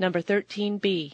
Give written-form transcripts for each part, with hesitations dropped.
number 13B.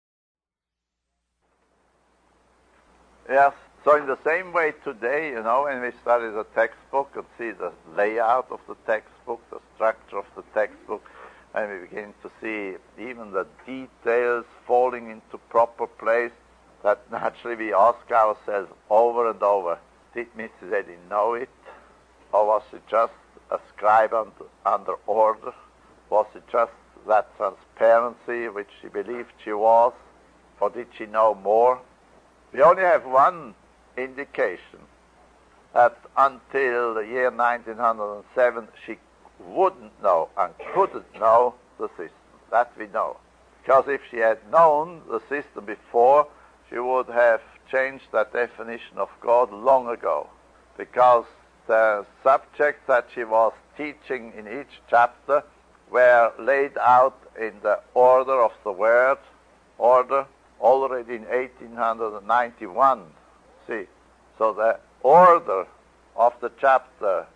Yes, so in the same way today, when we study the textbook and see the layout of the textbook, the structure of the textbook, and we begin to see even the details falling into proper place, that naturally we ask ourselves over and over, did Mrs. Eddy know it? Or was it just a scribe under order? Was it just that transparency which she believed she was? Or did she know more? We only have one indication, that until the year 1907 she wouldn't know and couldn't know the system. That we know. Because if she had known the system before, she would have changed that definition of God long ago. Because the subjects that she was teaching in each chapter were laid out in the order of the word, order, already in 1891. See, so the order of the chapter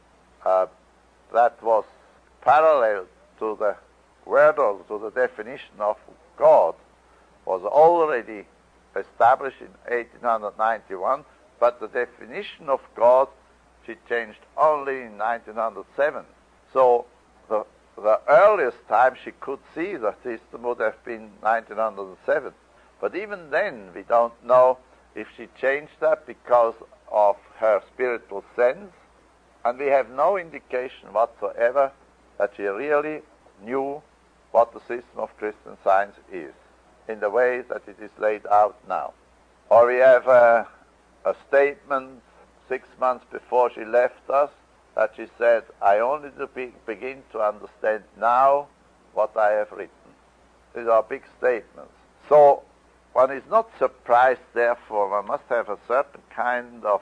that was parallel to the word or to the definition of God was already established in 1891, but the definition of God she changed only in 1907. So the earliest time she could see the system would have been 1907. But even then, we don't know if she changed that because of her spiritual sense, and we have no indication whatsoever that she really knew what the system of Christian Science is, in the way that it is laid out now. Or we have a statement 6 months before she left us, that she said, I only begin to understand now what I have written. These are big statements. So one is not surprised, therefore, one must have a certain kind of,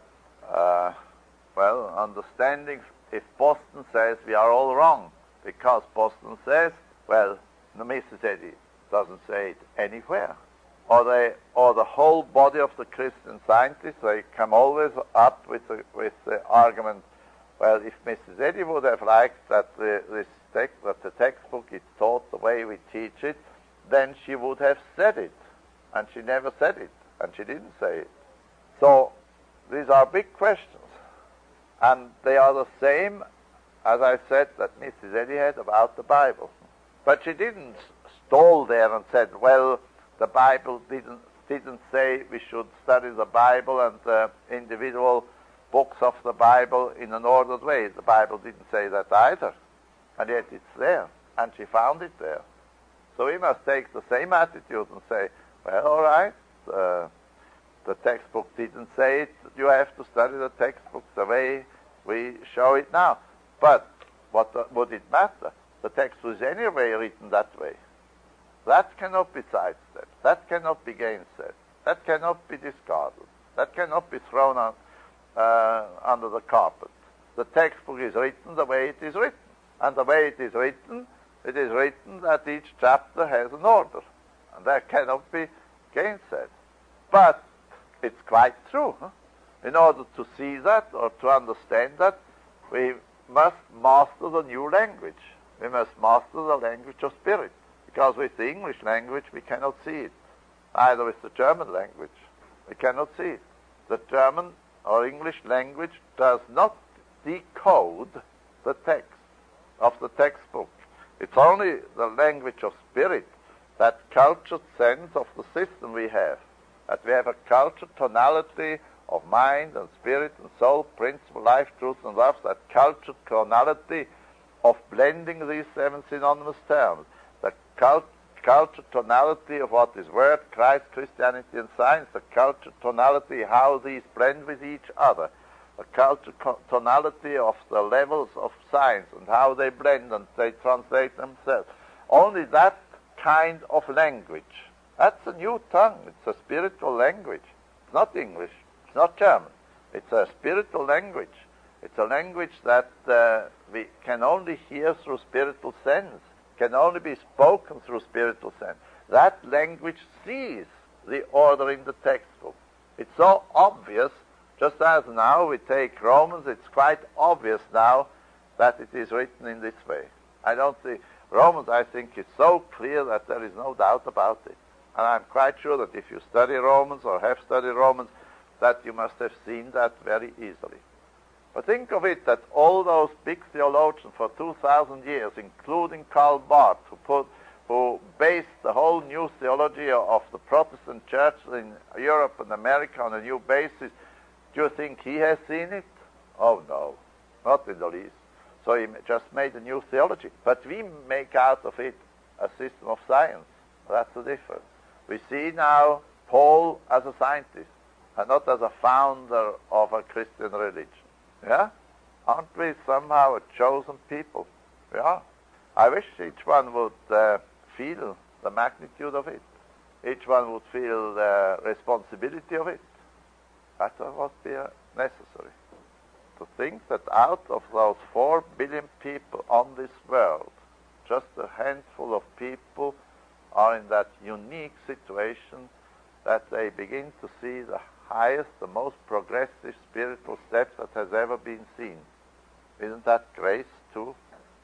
understanding if Boston says we are all wrong. Because Boston says, well, Mrs. Eddy doesn't say it anywhere. Or the whole body of the Christian scientists, they come always up with the argument, well, if Mrs. Eddy would have liked that the textbook is taught the way we teach it, then she would have said it. And she never said it, and she didn't say it. So these are big questions. And they are the same, as I said, that Mrs. Eddy had about the Bible. But she didn't stall there and said, well, the Bible didn't say we should study the Bible and the individual books of the Bible in an ordered way. The Bible didn't say that either. And yet it's there, and she found it there. So we must take the same attitude and say, well, all right, the textbook didn't say it. You have to study the textbook the way we show it now. But what would it matter? The text was anyway written that way. That cannot be sidestepped. That cannot be gainsaid. That cannot be discarded. That cannot be thrown under the carpet. The textbook is written the way it is written. And the way it is written that each chapter has an order. And that cannot be gainsaid. But it's quite true. In order to see that or to understand that, we must master the new language. We must master the language of spirit. Because with the English language, we cannot see it. Neither with the German language. We cannot see it. The German or English language does not decode the text of the textbook. It's only the language of spirit, that cultured sense of the system we have. That we have a cultured tonality of mind and spirit and soul, principle, life, truth, and love, that cultured tonality of blending these 7 synonymous terms. The cultured tonality of what is Word, Christ, Christianity, and Science, the cultured tonality, how these blend with each other, the cultured tonality of the levels of science and how they blend and they translate themselves. Only that kind of language. That's a new tongue. It's a spiritual language. It's not English. It's not German. It's a spiritual language. It's a language that we can only hear through spiritual sense, can only be spoken through spiritual sense. That language sees the order in the textbook. It's so obvious, just as now we take Romans, it's quite obvious now that it is written in this way. I don't see, Romans, I think, is so clear that there is no doubt about it. And I'm quite sure that if you study Romans or have studied Romans, that you must have seen that very easily. But think of it, that all those big theologians for 2,000 years, including Karl Barth, who based the whole new theology of the Protestant church in Europe and America on a new basis, do you think he has seen it? Oh no, not in the least. So he just made a new theology. But we make out of it a system of science. That's the difference. We see now Paul as a scientist and not as a founder of a Christian religion. Yeah? Aren't we somehow a chosen people? Yeah. I wish each one would feel the magnitude of it. Each one would feel the responsibility of it. That would be necessary. To think that out of those 4 billion people on this world, just a handful of people are in that unique situation that they begin to see the highest, the most progressive spiritual steps that has ever been seen. Isn't that grace too?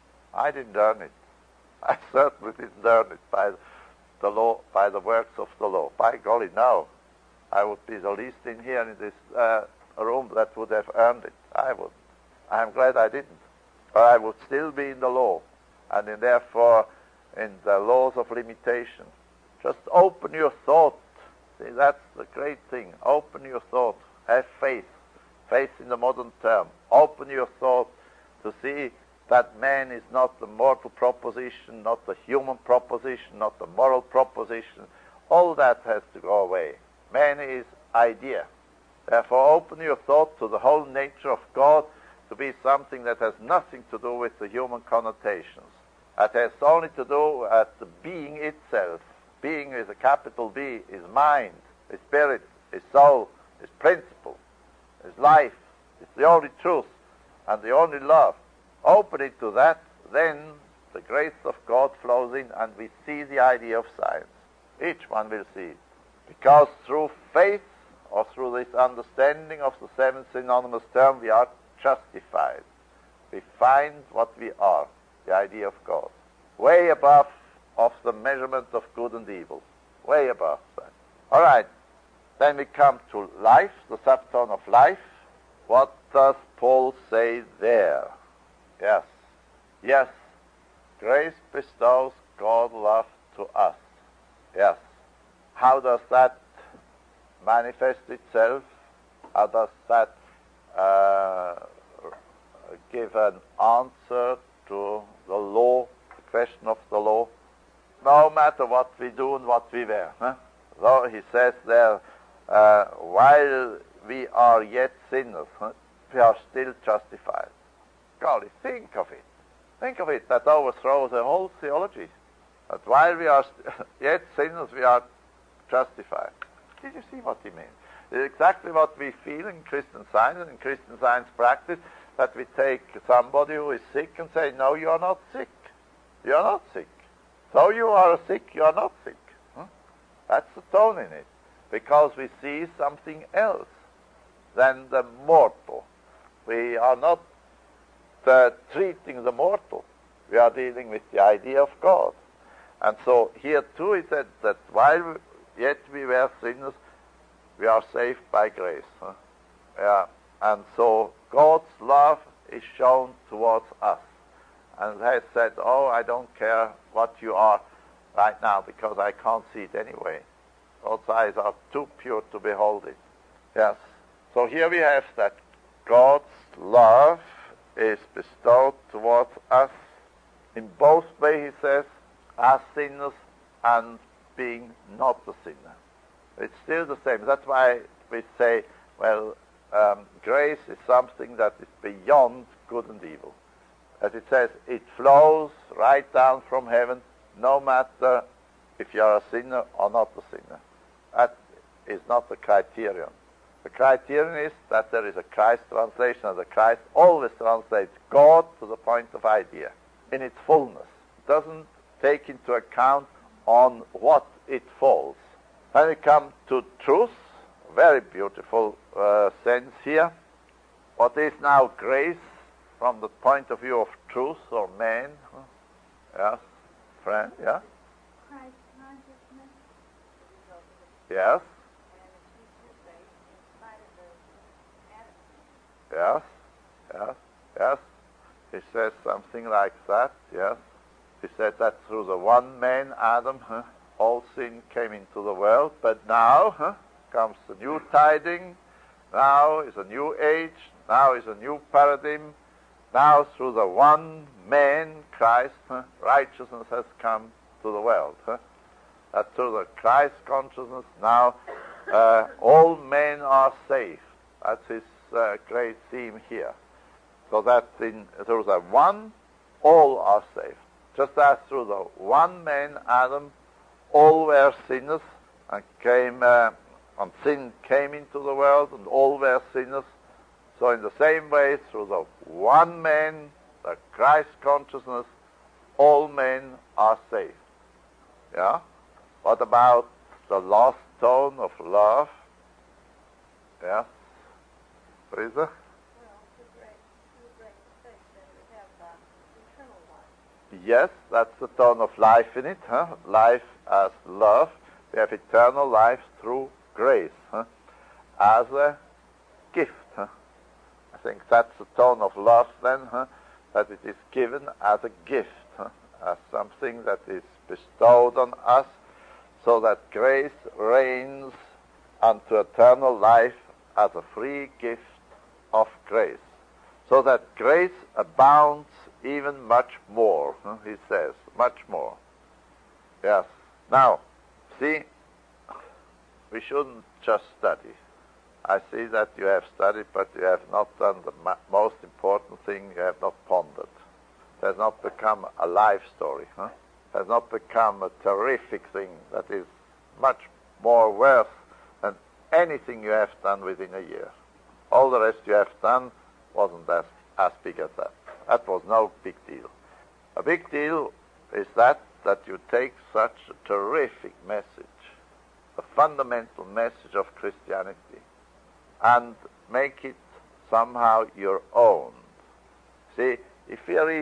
I didn't earn it. I certainly didn't earn it by the law, by the works of the law. By golly, no. I would be the least in here in this room that would have earned it. I wouldn't. I'm glad I didn't. Or I would still be in the law, and therefore in the laws of limitation. Just open your thought. See, that's the great thing. Open your thought. Have faith. Faith in the modern term. Open your thought to see that man is not the mortal proposition, not the human proposition, not the moral proposition. All that has to go away. Man is idea. Therefore, open your thought to the whole nature of God to be something that has nothing to do with the human connotations. That has only to do with the being itself. Being is a capital B, is mind, is spirit, is soul, is principle, is life. It's the only truth and the only love. Open it to that, then the grace of God flows in and we see the idea of science. Each one will see it. Because through faith or through this understanding of the 7 synonymous term, we are justified. We find what we are, the idea of God. Way above of the measurement of good and evil. Way above that. All right. Then we come to life, the subtone of life. What does Paul say there? Yes. Yes. Grace bestows God's love to us. Yes. How does that manifest itself? How does that give an answer to the law, the question of the law? No matter what we do and what we wear. Though he says there, while we are yet sinners, we are still justified. Golly, think of it. Think of it. That overthrows the whole theology. That while we are yet sinners, we are justified. Did you see what he means? It's exactly what we feel in Christian Science and in Christian Science practice, that we take somebody who is sick and say, no, you are not sick. You are not sick. So you are sick, you are not sick. That's the tone in it. Because we see something else than the mortal. We are not treating the mortal. We are dealing with the idea of God. And so here too he said that while yet we were sinners, we are saved by grace. Yeah. And so God's love is shown towards us. And has said, oh, I don't care what you are right now because I can't see it anyway. God's eyes are too pure to behold it. Yes. So here we have that God's love is bestowed towards us in both ways, he says, as sinners and being not a sinner. It's still the same. That's why we say, well, grace is something that is beyond good and evil. As it says, it flows right down from heaven, no matter if you are a sinner or not a sinner. That is not the criterion. The criterion is that there is a Christ translation, and the Christ always translates God to the point of idea in its fullness. It doesn't take into account on what it falls. When we come to truth, very beautiful sense here. What is now grace from the point of view of truth or man? Yes. Friend, yeah? Christ consciousness. Yes. Yes, yes, yes. He says something like that, yes. He said that through the one man, Adam, all sin came into the world, but now comes the new tiding. Now is a new age. Now is a new paradigm. Now through the one man, Christ, righteousness has come to the world. That through the Christ consciousness now all men are saved. That's his great theme here. So that through the one, all are saved. Just as through the one man, Adam, all were sinners and sin came into the world and all were sinners. So in the same way, through the one man, the Christ consciousness, all men are saved. Yeah? What about the last tone of love? Yes? Teresa? Well, to great faith that we have eternal life. Yes, that's the tone of life in it. Life as love. We have eternal life through grace, as a gift. I think that's the tone of love then, that it is given as a gift, as something that is bestowed on us, so that grace reigns unto eternal life as a free gift of grace, so that grace abounds even much more, he says, much more. Yes. Now, see, we shouldn't just study. I see that you have studied, but you have not done the most important thing. You have not pondered. It has not become a life story. It has not become a terrific thing that is much more worth than anything you have done within a year. All the rest you have done wasn't as big as that. That was no big deal. A big deal is that you take such a terrific message, a fundamental message of Christianity, and make it somehow your own. See, if we read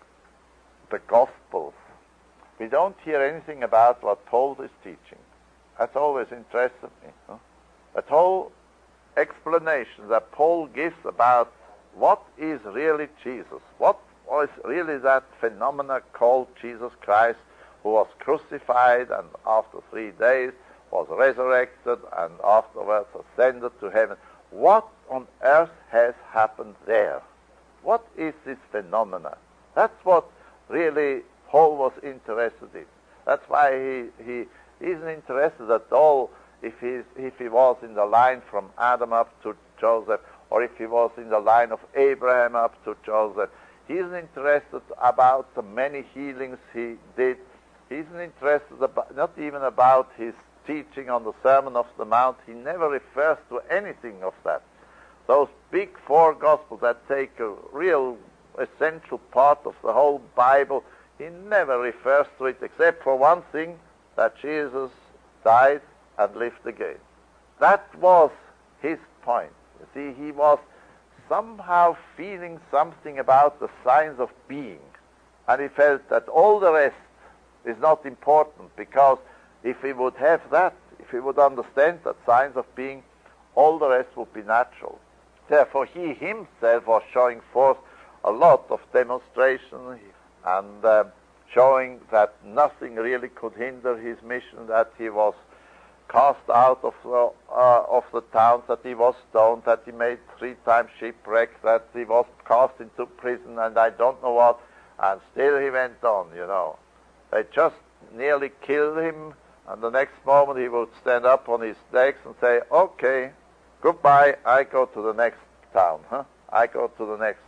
the Gospels, we don't hear anything about what Paul is teaching. That's always interested me. That whole explanation that Paul gives about what is really Jesus, what was really that phenomena called Jesus Christ, who was crucified and after 3 days was resurrected and afterwards ascended to heaven. What on earth has happened there? What is this phenomena? That's what really Paul was interested in. That's why he isn't interested at all if he was in the line from Adam up to Joseph, or if he was in the line of Abraham up to Joseph. He isn't interested about the many healings he did. He isn't interested not even about his teaching on the Sermon of the Mount. He never refers to anything of that. Those big four Gospels that take a real essential part of the whole Bible, he never refers to it except for one thing, that Jesus died and lived again. That was his point. You see, he was somehow feeling something about the science of being, and he felt that all the rest is not important, because if he would have that, if he would understand that science of being, all the rest would be natural. Therefore, he himself was showing forth a lot of demonstration and showing that nothing really could hinder his mission, that he was cast out of the towns, that he was stoned, that he made 3 times shipwreck, that he was cast into prison, and I don't know what, and still he went on, They just nearly killed him, and the next moment he would stand up on his legs and say, okay, goodbye, I go to the next town. I go to the next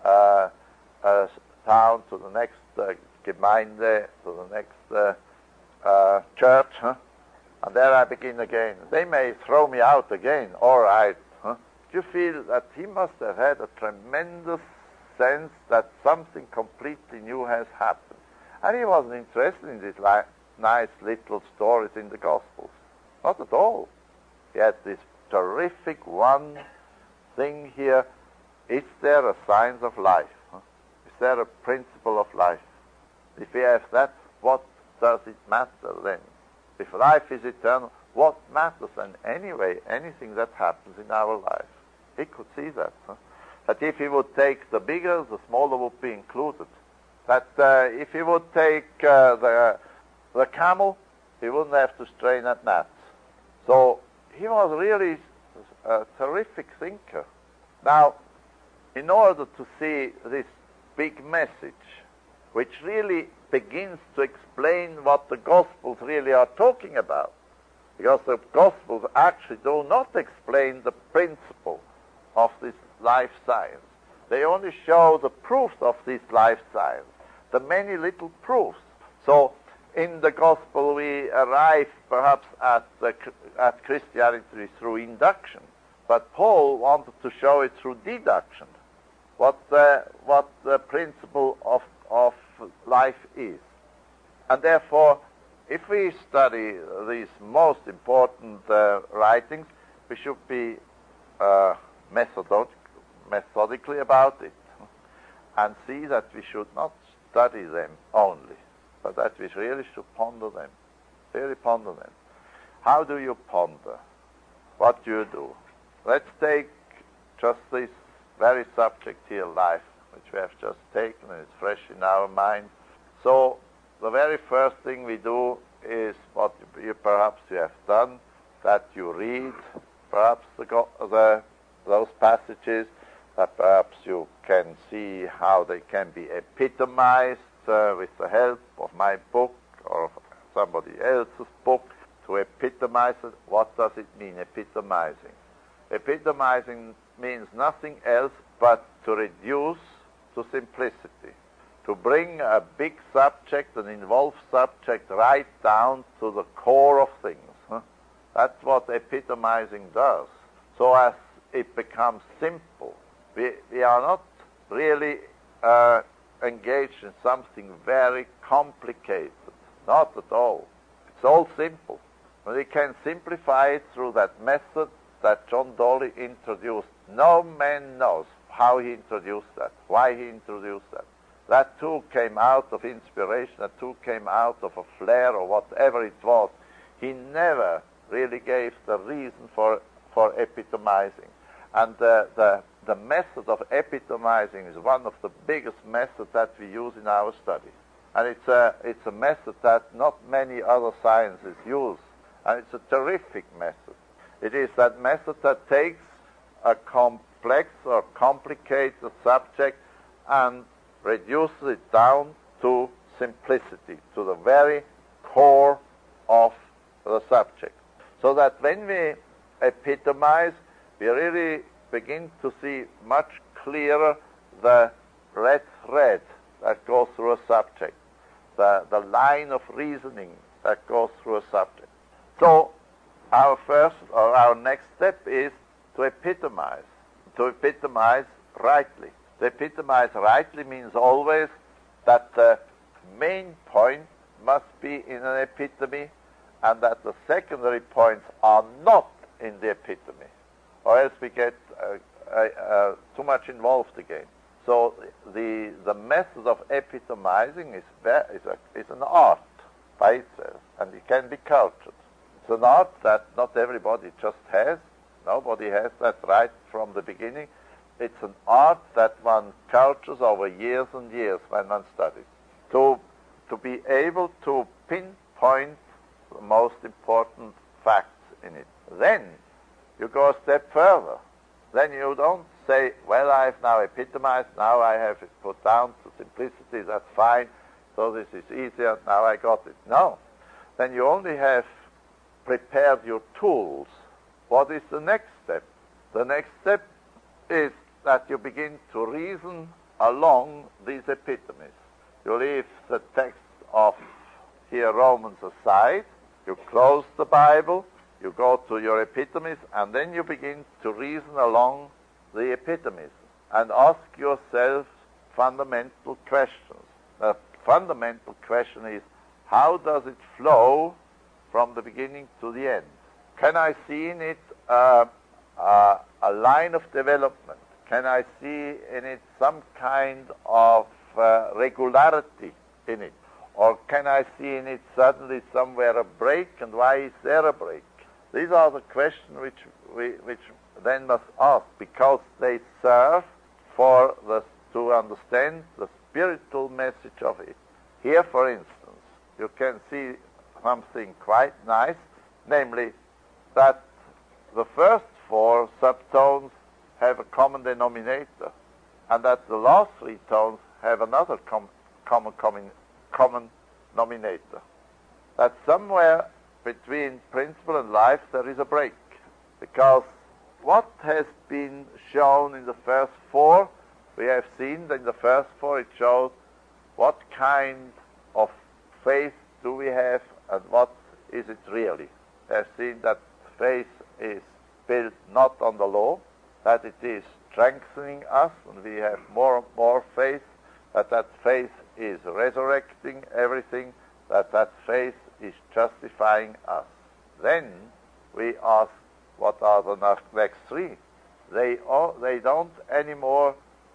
town, to the next Gemeinde, to the next church, and there I begin again. They may throw me out again, all right. Do you feel that he must have had a tremendous sense that something completely new has happened? And he wasn't interested in these nice little stories in the Gospels. Not at all. He had this terrific one thing here. Is there a science of life? Is there a principle of life? If we have that, what does it matter then? If life is eternal, what matters then anyway anything that happens in our life? He could see that. That if he would take the bigger, the smaller would be included. That if he would take the camel, he wouldn't have to strain at gnats. So he was really a terrific thinker. Now, in order to see this big message, which really begins to explain what the Gospels really are talking about, because the Gospels actually do not explain the principle of this life science. They only show the proofs of this life science, the many little proofs. So in the Gospel we arrive perhaps at Christianity through induction, but Paul wanted to show it through deduction, what the principle of life is. And therefore, if we study these most important writings, we should be methodically about it and see that we should not study them only, but that we really should ponder them, really ponder them. How do you ponder? What do you do? Let's take just this very subject here, life, which we have just taken, and it's fresh in our mind. So the very first thing we do is what you perhaps you have done, that you read perhaps those passages, that perhaps you can see how they can be epitomized with the help of my book or of somebody else's book, to epitomize it. What does it mean, epitomizing? Epitomizing means nothing else but to reduce to simplicity, to bring a big subject, an involved subject, right down to the core of things. That's what epitomizing does. So as it becomes simple, we are not really engaged in something very complicated. Not at all. It's all simple. We can simplify it through that method that John Dolly introduced. No man knows how he introduced that, why he introduced that. That too came out of inspiration, that too came out of a flair or whatever it was. He never really gave the reason for epitomizing. And the method of epitomizing is one of the biggest methods that we use in our study. And it's a method that not many other sciences use. And it's a terrific method. It is that method that takes a complex or complicated subject and reduces it down to simplicity, to the very core of the subject. So that when we epitomize, we really begin to see much clearer the red thread that goes through a subject, the line of reasoning that goes through a subject. So our next step is to epitomize rightly. To epitomize rightly means always that the main point must be in an epitome and that the secondary points are not in the epitome, or else we get too much involved again. So the method of epitomizing is an art by itself, and it can be cultured. It's an art that not everybody just has. Nobody has that right from the beginning. It's an art that one cultures over years and years when one studies. To be able to pinpoint the most important facts in it. Then you go a step further. Then you don't say, well, I've now epitomized, now I have it put down to simplicity, that's fine, so this is easier, now I got it. No. Then you only have prepared your tools. What is the next step? The next step is that you begin to reason along these epitomes. You leave the text of here Romans aside, you close the Bible, you go to your epitomes, and then you begin to reason along the epitomes and ask yourself fundamental questions. The fundamental question is, how does it flow from the beginning to the end? Can I see in it a line of development? Can I see in it some kind of regularity in it? Or can I see in it suddenly somewhere a break, and why is there a break? These are the questions which then must ask, because they serve to understand the spiritual message of it. Here, for instance, you can see something quite nice, namely that the first four subtones have a common denominator, and that the last three tones have another common denominator. That somewhere between principle and life there is a break, because what has been shown in the first four, we have seen that in the first four it shows what kind of faith do we have and what is it really. We have seen that faith is built not on the law, that it is strengthening us, and we have more and more faith, that faith is resurrecting everything, that faith is justifying us. Then we ask, what are the next three? They don't anymore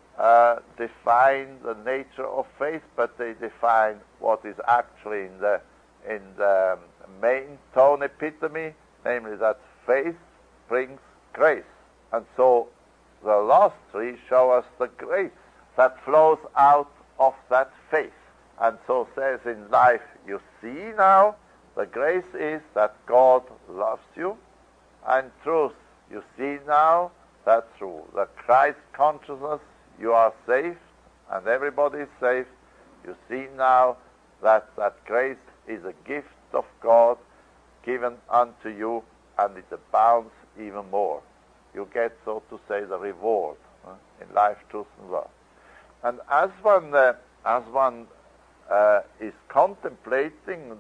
define the nature of faith, but they define what is actually in the main tone epitome, namely that faith brings grace. And so the last three show us the grace that flows out of that faith. And so says in life, you see now, the grace is that God loves you, and truth, you see now that through the Christ consciousness you are saved, and everybody is saved. You see now that grace is a gift of God given unto you, and it abounds even more. You get, so to say, the reward in life, truth, and love. And as one is contemplating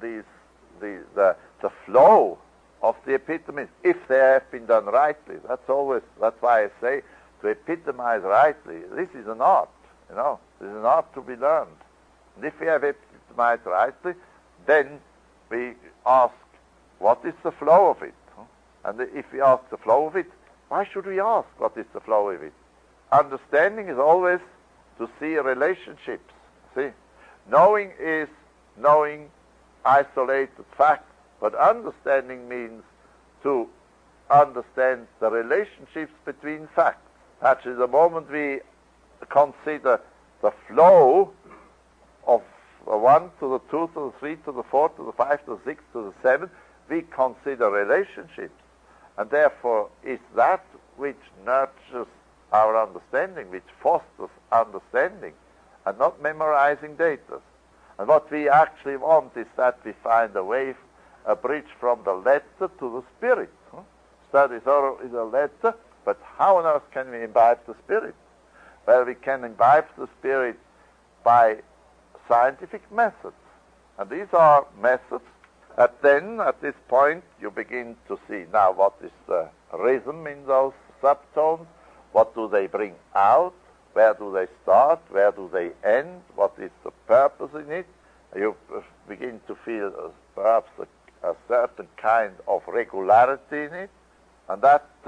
the flow of the epitomes, if they have been done rightly, that's why I say to epitomize rightly. This is an art, This is an art to be learned. And if we have epitomized rightly, then we ask, what is the flow of it? And if we ask the flow of it, why should we ask what is the flow of it? Understanding is always to see relationships. See, knowing is knowing isolated facts, but understanding means to understand the relationships between facts. Actually, the moment we consider the flow of the 1 to the 2 to the 3 to the 4 to the 5 to the 6 to the 7, we consider relationships. And therefore, it's that which nurtures our understanding, which fosters understanding, and not memorizing data. And what we actually want is that we find a bridge from the letter to the spirit. Study thorough is a letter, but how on earth can we imbibe the spirit? Well, we can imbibe the spirit by scientific methods. And these are methods that then, at this point, you begin to see now what is the rhythm in those subtones, what do they bring out, where do they start, where do they end, what is the purpose in it. You begin to feel perhaps a certain kind of regularity in it, and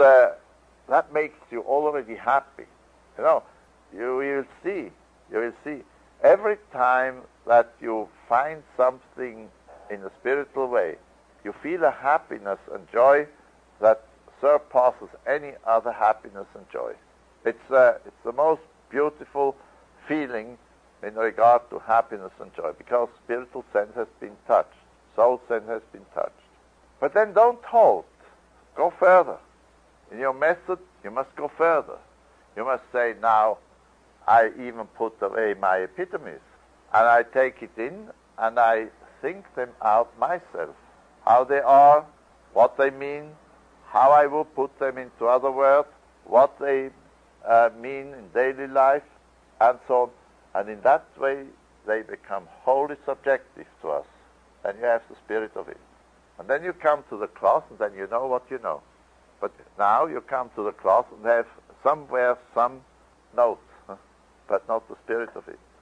that makes you already happy. You will see every time that you find something in a spiritual way, you feel a happiness and joy that surpasses any other happiness and joy. It's the most beautiful feeling in regard to happiness and joy, because spiritual sense has been touched, soul sense has been touched. But then don't halt. Go further. In your method, you must go further. You must say, now, I even put away my epitomes, and I take it in, and I think them out myself. How they are, what they mean, how I will put them into other words, what they mean in daily life, and so on. And in that way, they become wholly subjective to us. Then you have the spirit of it. And then you come to the class, and then you know what you know. But now you come to the class and have somewhere some notes, but not the spirit of it.